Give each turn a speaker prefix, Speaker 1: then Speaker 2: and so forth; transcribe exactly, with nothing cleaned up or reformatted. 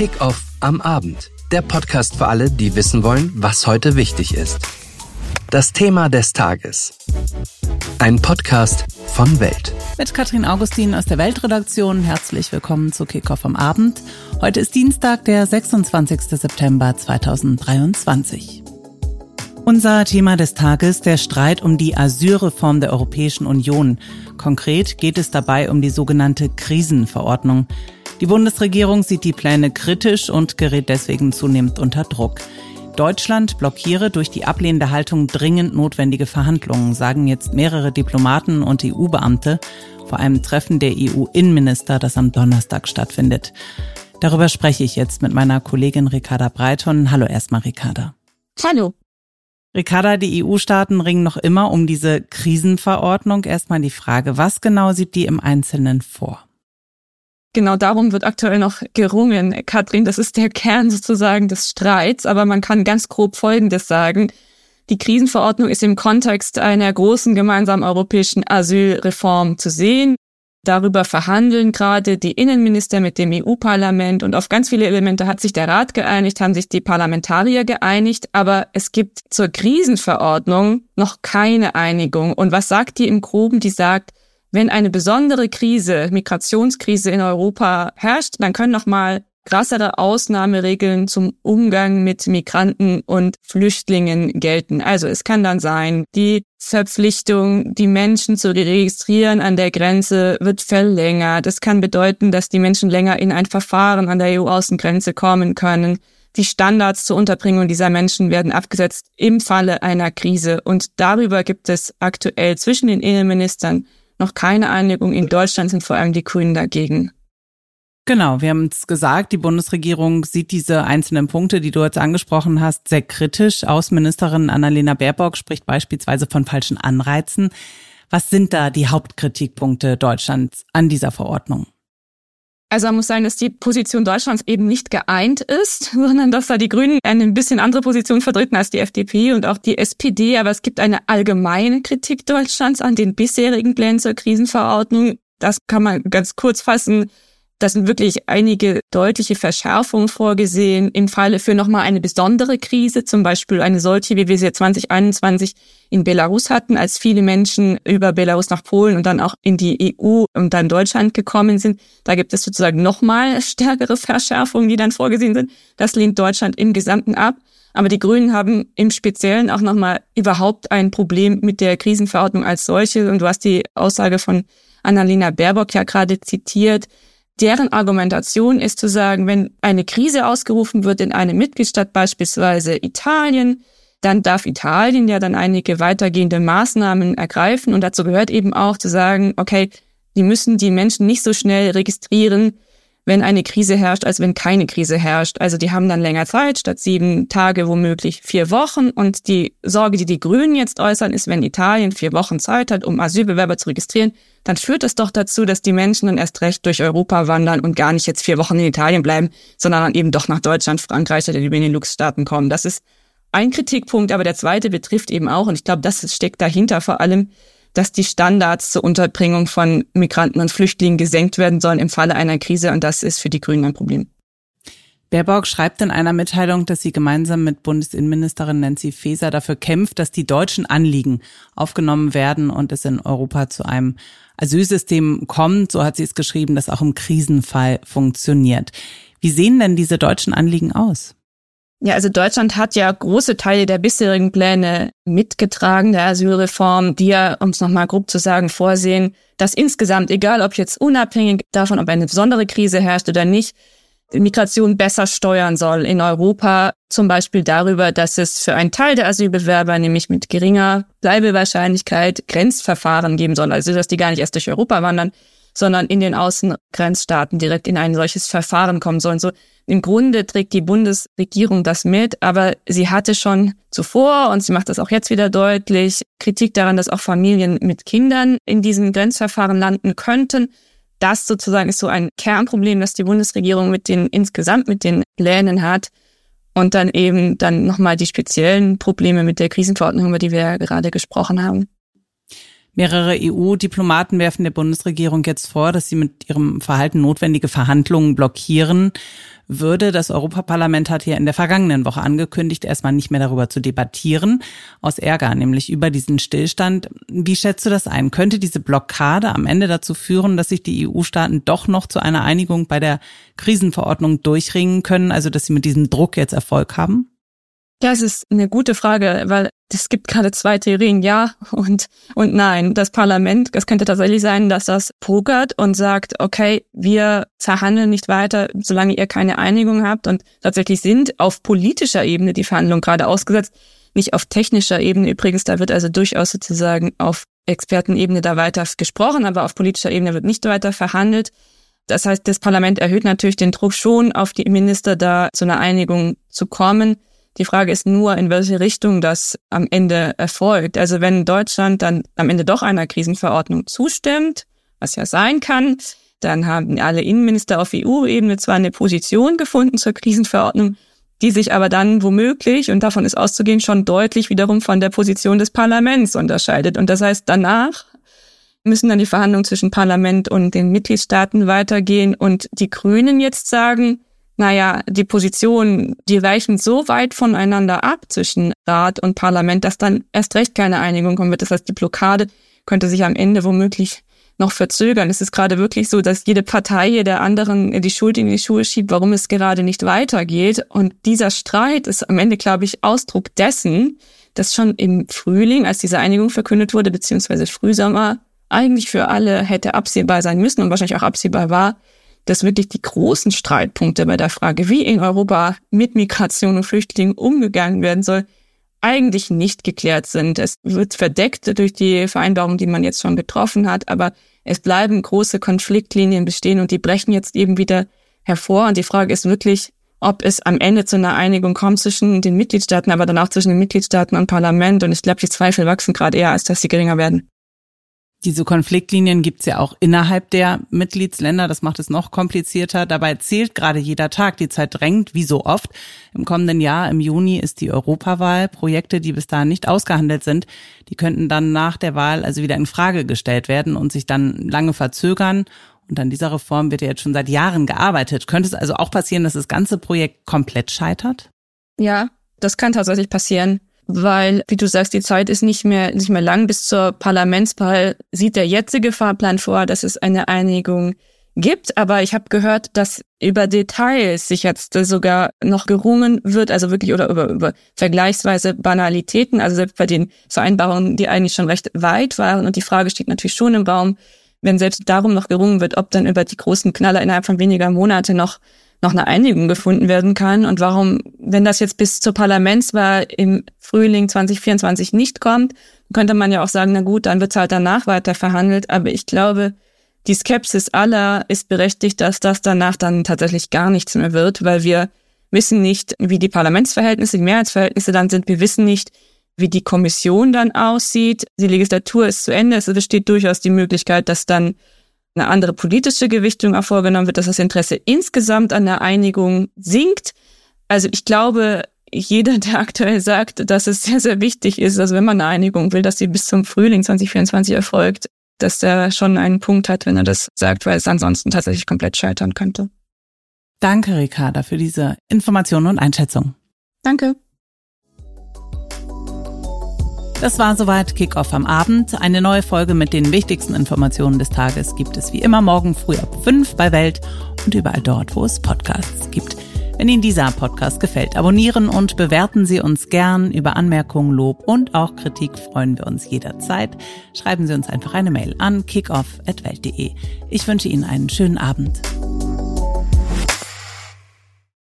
Speaker 1: Kick-Off am Abend. Der Podcast für alle, die wissen wollen, was heute wichtig ist. Das Thema des Tages. Ein Podcast von Welt.
Speaker 2: Mit Katrin Augustin aus der Weltredaktion. Herzlich willkommen zu Kick-Off am Abend. Heute ist Dienstag, der sechsundzwanzigster September zweitausenddreiundzwanzig. Unser Thema des Tages, der Streit um die Asylreform der Europäischen Union. Konkret geht es dabei um die sogenannte Krisenverordnung. Die Bundesregierung sieht die Pläne kritisch und gerät deswegen zunehmend unter Druck. Deutschland blockiere durch die ablehnende Haltung dringend notwendige Verhandlungen, sagen jetzt mehrere Diplomaten und E U-Beamte vor einem Treffen der E U-Innenminister, das am Donnerstag stattfindet. Darüber spreche ich jetzt mit meiner Kollegin Ricarda Breiton. Hallo erstmal, Ricarda.
Speaker 3: Hallo.
Speaker 2: Ricarda, die E U-Staaten ringen noch immer um diese Krisenverordnung. Erstmal die Frage, was genau sieht die im Einzelnen vor?
Speaker 3: Genau darum wird aktuell noch gerungen, Katrin. Das ist der Kern sozusagen des Streits. Aber man kann ganz grob Folgendes sagen. Die Krisenverordnung ist im Kontext einer großen gemeinsamen europäischen Asylreform zu sehen. Darüber verhandeln gerade die Innenminister mit dem E U-Parlament. Und auf ganz viele Elemente hat sich der Rat geeinigt, haben sich die Parlamentarier geeinigt. Aber es gibt zur Krisenverordnung noch keine Einigung. Und was sagt die im Groben? Die sagt, wenn eine besondere Krise, Migrationskrise in Europa herrscht, dann können noch mal krassere Ausnahmeregeln zum Umgang mit Migranten und Flüchtlingen gelten. Also es kann dann sein, die Verpflichtung, die Menschen zu registrieren an der Grenze, wird verlängert. Das kann bedeuten, dass die Menschen länger in ein Verfahren an der E U-Außengrenze kommen können. Die Standards zur Unterbringung dieser Menschen werden abgesetzt im Falle einer Krise. Und darüber gibt es aktuell zwischen den Innenministern noch keine Einigung. In Deutschland sind vor allem die Grünen dagegen.
Speaker 2: Genau, wir haben es gesagt, die Bundesregierung sieht diese einzelnen Punkte, die du jetzt angesprochen hast, sehr kritisch. Außenministerin Annalena Baerbock spricht beispielsweise von falschen Anreizen. Was sind da die Hauptkritikpunkte Deutschlands an dieser Verordnung?
Speaker 3: Also man muss sagen, dass die Position Deutschlands eben nicht geeint ist, sondern dass da die Grünen eine ein bisschen andere Position vertreten als die F D P und auch die S P D. Aber es gibt eine allgemeine Kritik Deutschlands an den bisherigen Plänen zur Krisenverordnung. Das kann man ganz kurz fassen. Da sind wirklich einige deutliche Verschärfungen vorgesehen im Falle für nochmal eine besondere Krise, zum Beispiel eine solche, wie wir sie zwanzig einundzwanzig in Belarus hatten, als viele Menschen über Belarus nach Polen und dann auch in die E U und dann Deutschland gekommen sind. Da gibt es sozusagen nochmal stärkere Verschärfungen, die dann vorgesehen sind. Das lehnt Deutschland im Gesamten ab. Aber die Grünen haben im Speziellen auch nochmal überhaupt ein Problem mit der Krisenverordnung als solche. Und du hast die Aussage von Annalena Baerbock ja gerade zitiert. Deren Argumentation ist zu sagen, wenn eine Krise ausgerufen wird in einem Mitgliedstaat, beispielsweise Italien, dann darf Italien ja dann einige weitergehende Maßnahmen ergreifen. Und dazu gehört eben auch zu sagen, okay, die müssen die Menschen nicht so schnell registrieren, wenn eine Krise herrscht, als wenn keine Krise herrscht. Also die haben dann länger Zeit, statt sieben Tage womöglich vier Wochen. Und die Sorge, die die Grünen jetzt äußern, ist, wenn Italien vier Wochen Zeit hat, um Asylbewerber zu registrieren, dann führt das doch dazu, dass die Menschen dann erst recht durch Europa wandern und gar nicht jetzt vier Wochen in Italien bleiben, sondern dann eben doch nach Deutschland, Frankreich oder die Benelux-Staaten kommen. Das ist ein Kritikpunkt, aber der zweite betrifft eben auch, und ich glaube, das steckt dahinter vor allem, dass die Standards zur Unterbringung von Migranten und Flüchtlingen gesenkt werden sollen im Falle einer Krise. Und das ist für die Grünen ein Problem.
Speaker 2: Baerbock schreibt in einer Mitteilung, dass sie gemeinsam mit Bundesinnenministerin Nancy Faeser dafür kämpft, dass die deutschen Anliegen aufgenommen werden und es in Europa zu einem Asylsystem kommt. So hat sie es geschrieben, das auch im Krisenfall funktioniert. Wie sehen denn diese deutschen Anliegen aus?
Speaker 3: Ja, also Deutschland hat ja große Teile der bisherigen Pläne mitgetragen, der Asylreform, die ja, um es nochmal grob zu sagen, vorsehen, dass insgesamt, egal ob jetzt unabhängig davon, ob eine besondere Krise herrscht oder nicht, die Migration besser steuern soll in Europa, zum Beispiel darüber, dass es für einen Teil der Asylbewerber, nämlich mit geringer Bleibewahrscheinlichkeit, Grenzverfahren geben soll, also dass die gar nicht erst durch Europa wandern, sondern in den Außengrenzstaaten direkt in ein solches Verfahren kommen sollen. So im Grunde trägt die Bundesregierung das mit, aber sie hatte schon zuvor, und sie macht das auch jetzt wieder deutlich, Kritik daran, dass auch Familien mit Kindern in diesem Grenzverfahren landen könnten. Das sozusagen ist so ein Kernproblem, das die Bundesregierung mit den insgesamt mit den Plänen hat. Und dann eben dann nochmal die speziellen Probleme mit der Krisenverordnung, über die wir ja gerade gesprochen haben.
Speaker 2: Mehrere E U-Diplomaten werfen der Bundesregierung jetzt vor, dass sie mit ihrem Verhalten notwendige Verhandlungen blockieren würde. Das Europaparlament hat ja in der vergangenen Woche angekündigt, erstmal nicht mehr darüber zu debattieren, aus Ärger nämlich über diesen Stillstand. Wie schätzt du das ein? Könnte diese Blockade am Ende dazu führen, dass sich die E U-Staaten doch noch zu einer Einigung bei der Krisenverordnung durchringen können, also dass sie mit diesem Druck jetzt Erfolg haben?
Speaker 3: Ja, es ist eine gute Frage, weil es gibt gerade zwei Theorien, ja und und nein. Das Parlament, es könnte tatsächlich sein, dass das pokert und sagt, okay, wir verhandeln nicht weiter, solange ihr keine Einigung habt. Und tatsächlich sind auf politischer Ebene die Verhandlungen gerade ausgesetzt, nicht auf technischer Ebene. Übrigens, da wird also durchaus sozusagen auf Expertenebene da weiter gesprochen, aber auf politischer Ebene wird nicht weiter verhandelt. Das heißt, das Parlament erhöht natürlich den Druck schon auf die Minister, da zu einer Einigung zu kommen. Die Frage ist nur, in welche Richtung das am Ende erfolgt. Also wenn Deutschland dann am Ende doch einer Krisenverordnung zustimmt, was ja sein kann, dann haben alle Innenminister auf E U-Ebene zwar eine Position gefunden zur Krisenverordnung, die sich aber dann womöglich, und davon ist auszugehen, schon deutlich wiederum von der Position des Parlaments unterscheidet. Und das heißt, danach müssen dann die Verhandlungen zwischen Parlament und den Mitgliedstaaten weitergehen und die Grünen jetzt sagen, naja, die Positionen, die weichen so weit voneinander ab zwischen Rat und Parlament, dass dann erst recht keine Einigung kommen wird. Das heißt, die Blockade könnte sich am Ende womöglich noch verzögern. Es ist gerade wirklich so, dass jede Partei der anderen die Schuld in die Schuhe schiebt, warum es gerade nicht weitergeht. Und dieser Streit ist am Ende, glaube ich, Ausdruck dessen, dass schon im Frühling, als diese Einigung verkündet wurde, beziehungsweise Frühsommer, eigentlich für alle hätte absehbar sein müssen und wahrscheinlich auch absehbar war, dass wirklich die großen Streitpunkte bei der Frage, wie in Europa mit Migration und Flüchtlingen umgegangen werden soll, eigentlich nicht geklärt sind. Es wird verdeckt durch die Vereinbarung, die man jetzt schon getroffen hat, aber es bleiben große Konfliktlinien bestehen und die brechen jetzt eben wieder hervor. Und die Frage ist wirklich, ob es am Ende zu einer Einigung kommt zwischen den Mitgliedstaaten, aber dann auch zwischen den Mitgliedstaaten und Parlament. Und ich glaube, die Zweifel wachsen gerade eher, als dass sie geringer werden.
Speaker 2: Diese Konfliktlinien gibt's ja auch innerhalb der Mitgliedsländer. Das macht es noch komplizierter. Dabei zählt gerade jeder Tag. Die Zeit drängt, wie so oft. Im kommenden Jahr, im Juni, ist die Europawahl. Projekte, die bis dahin nicht ausgehandelt sind, die könnten dann nach der Wahl also wieder in Frage gestellt werden und sich dann lange verzögern. Und an dieser Reform wird ja jetzt schon seit Jahren gearbeitet. Könnte es also auch passieren, dass das ganze Projekt komplett scheitert?
Speaker 3: Ja, das kann tatsächlich passieren. Weil, wie du sagst, die Zeit ist nicht mehr nicht mehr lang. Bis zur Parlamentswahl sieht der jetzige Fahrplan vor, dass es eine Einigung gibt. Aber ich habe gehört, dass über Details sich jetzt sogar noch gerungen wird, also wirklich oder über, über vergleichsweise Banalitäten, also selbst bei den Vereinbarungen, die eigentlich schon recht weit waren. Und die Frage steht natürlich schon im Raum, wenn selbst darum noch gerungen wird, ob dann über die großen Knaller innerhalb von weniger Monate noch noch eine Einigung gefunden werden kann und warum, wenn das jetzt bis zur Parlamentswahl im Frühling zwanzig vierundzwanzig nicht kommt, könnte man ja auch sagen, na gut, dann wird halt danach weiter verhandelt, aber ich glaube, die Skepsis aller ist berechtigt, dass das danach dann tatsächlich gar nichts mehr wird, weil wir wissen nicht, wie die Parlamentsverhältnisse, die Mehrheitsverhältnisse dann sind, wir wissen nicht, wie die Kommission dann aussieht, die Legislatur ist zu Ende, es besteht durchaus die Möglichkeit, dass dann eine andere politische Gewichtung auch vorgenommen wird, dass das Interesse insgesamt an der Einigung sinkt. Also ich glaube, jeder, der aktuell sagt, dass es sehr, sehr wichtig ist, also wenn man eine Einigung will, dass sie bis zum Frühling zwanzig vierundzwanzig erfolgt, dass der schon einen Punkt hat, wenn er das sagt, weil es ansonsten tatsächlich komplett scheitern könnte.
Speaker 2: Danke, Ricarda, für diese Informationen und Einschätzung.
Speaker 3: Danke.
Speaker 2: Das war soweit Kick-Off am Abend. Eine neue Folge mit den wichtigsten Informationen des Tages gibt es wie immer morgen früh ab fünf bei Welt und überall dort, wo es Podcasts gibt. Wenn Ihnen dieser Podcast gefällt, abonnieren und bewerten Sie uns gern. Über Anmerkungen, Lob und auch Kritik freuen wir uns jederzeit. Schreiben Sie uns einfach eine Mail an kickoff at welt punkt de. Ich wünsche Ihnen einen schönen Abend.